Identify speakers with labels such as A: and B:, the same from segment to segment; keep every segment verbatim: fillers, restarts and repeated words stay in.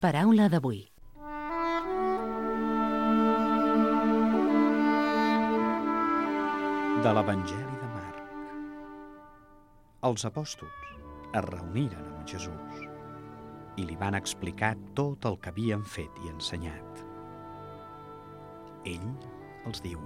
A: Paraula d'avui.
B: De l'Evangeli de Marc. Els apòstols es reuniren amb Jesús i li van explicar tot el que havien fet i ensenyat. Ell els diu: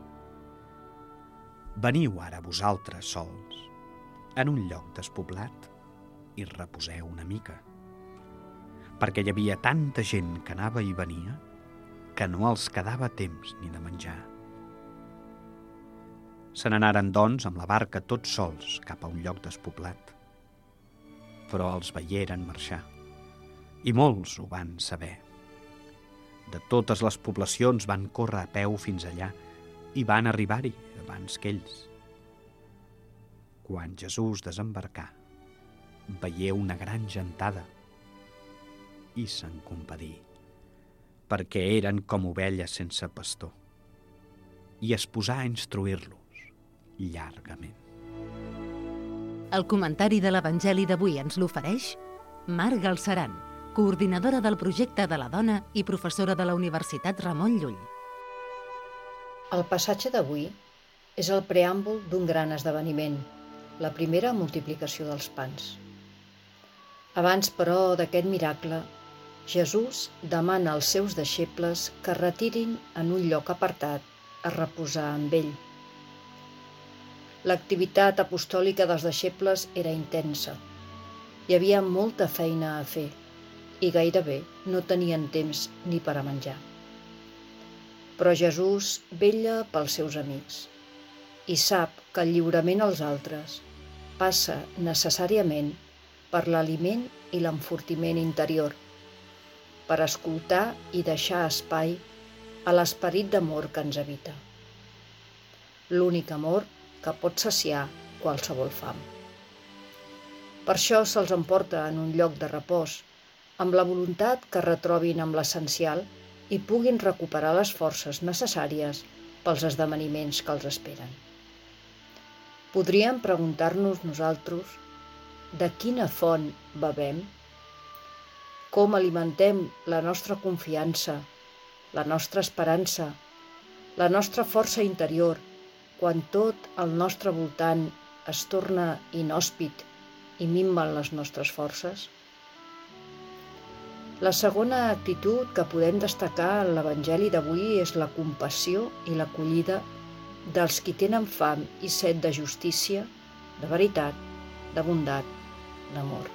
B: Veniu ara vosaltres sols en un lloc despoblat i reposeu una mica, perquè hi havia tanta gent que anava i venia que no els quedava temps ni de menjar. Se n'anaren, doncs, amb la barca tots sols cap a un lloc despoblat. Però els veieren marxar, i molts ho van saber. De totes les poblacions van córrer a peu fins allà i van arribar-hi abans que ells. Quan Jesús desembarcà, veié una gran gentada i se'n compadí, perquè eren com ovelles sense pastor, i es posà a instruir-los llargament.
A: El comentari de l'Evangeli d'avui ens l'ofereix Mar Galceran, coordinadora del projecte de la dona i professora de la Universitat Ramon Llull.
C: El passatge d'avui és el preàmbul d'un gran esdeveniment, la primera multiplicació dels pans. Abans, però, d'aquest miracle, Jesús demana als seus deixebles que es retirin en un lloc apartat a reposar amb ell. L'activitat apostòlica dels deixebles era intensa. Hi havia molta feina a fer i gairebé no tenien temps ni per a menjar. Però Jesús vetlla pels seus amics i sap que el lliurament als altres passa necessàriament per l'aliment i l'enfortiment interior, per escoltar i deixar espai a l'esperit d'amor que ens habita. L'únic amor que pot saciar qualsevol fam. Per això se'ls emporta en un lloc de repòs, amb la voluntat que retrobin amb l'essencial i puguin recuperar les forces necessàries pels esdeveniments que els esperen. Podríem preguntar-nos nosaltres de quina font bevem, com alimentem la nostra confiança, la nostra esperança, la nostra força interior, quan tot al nostre voltant es torna inhòspit i minven les nostres forces? La segona actitud que podem destacar en l'Evangeli d'avui és la compassió i l'acollida dels qui tenen fam i set de justícia, de veritat, de bondat, d'amor.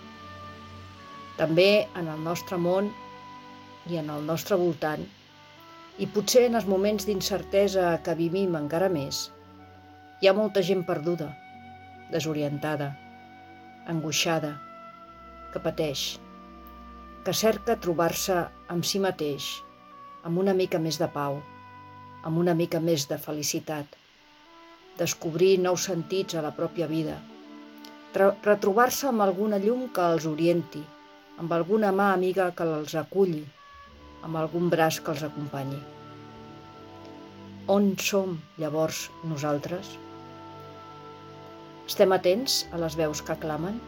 C: També en el nostre món i en el nostre voltant, i potser en els moments d'incertesa que vivim encara més, hi ha molta gent perduda, desorientada, angoixada, que pateix, que cerca trobar-se amb si mateix, amb una mica més de pau, amb una mica més de felicitat, descobrir nous sentits a la pròpia vida, retrobar-se amb alguna llum que els orienti, amb alguna mà amiga que els aculli, amb algun braç que els acompanyi. On som, llavors, nosaltres? Estem atents a les veus que clamen?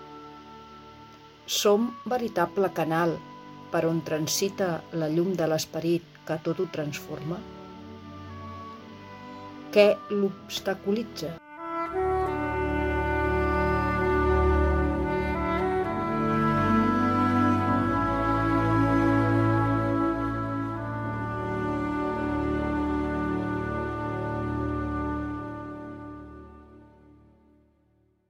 C: Som veritable canal per on transita la llum de l'esperit que tot ho transforma? Què l'obstaculitza?